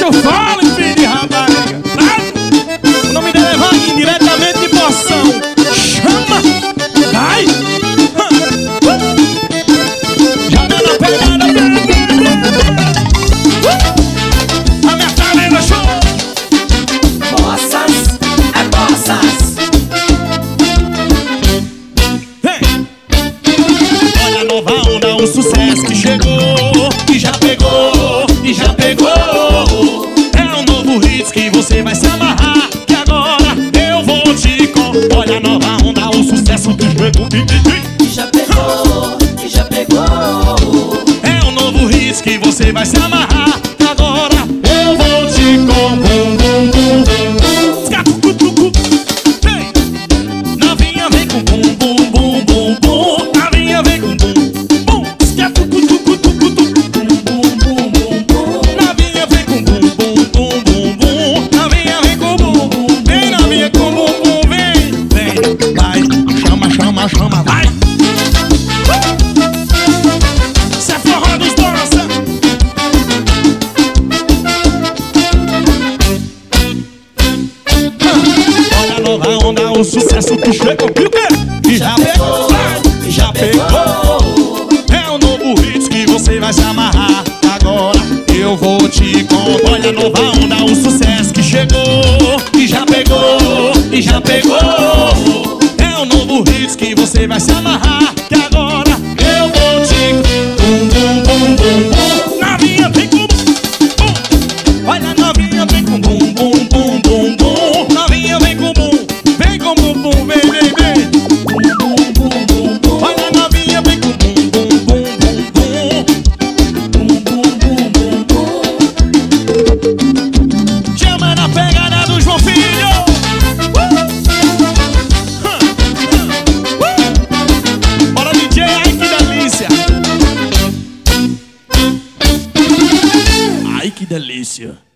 eu falo, filho de rapariga. O nome dela é Vaguinho, diretamente de Poção. Chama! Vai! Já tá na pegada, a minha talena show! Bossas, é bossas. Vem! Olha a nova onda, um sucesso que chegou, que já pegou, e já pegou. É um novo hit que você vai se amarrar, que agora eu vou te contar. Olha a nova onda, um sucesso que chegou, Que já pegou, que já pegou. é um novo hit que você vai se amarrar, que agora eu vou te contar. Vem! Novinha vem com bum bum bum bum bum. Novinha vem com bum bum. Novinha vem com bum bum bum bum bum. Novinha vem com bum bum. Vem novinha com bum bum, vem. Vem, vai, chama, chama, chama, vai. Cê é forró dos dança. Olha a nova onda, o sucesso que chegou. E o quê? Que já pegou, que já pegou. É um novo hit que você vai se amarrar. Agora eu vou te contar. Olha a nova onda, o sucesso que chegou, que já pegou, e já pegou. É um novo hit que você vai se amarrar, que agora eu vou te bum bum bum bum bum. Novinha vem com bum. Olha a novinha vem com bum bum bum bum bum. Novinha vem com bum, vem com bum bum, vem vem vem. Bum bum bum bum bum. Olha a novinha vem com bum bum bum bum bum. Bum bum bum bum bum. Chama na pegada do João Filho. Bora DJ, ai que delícia. Ai que delícia.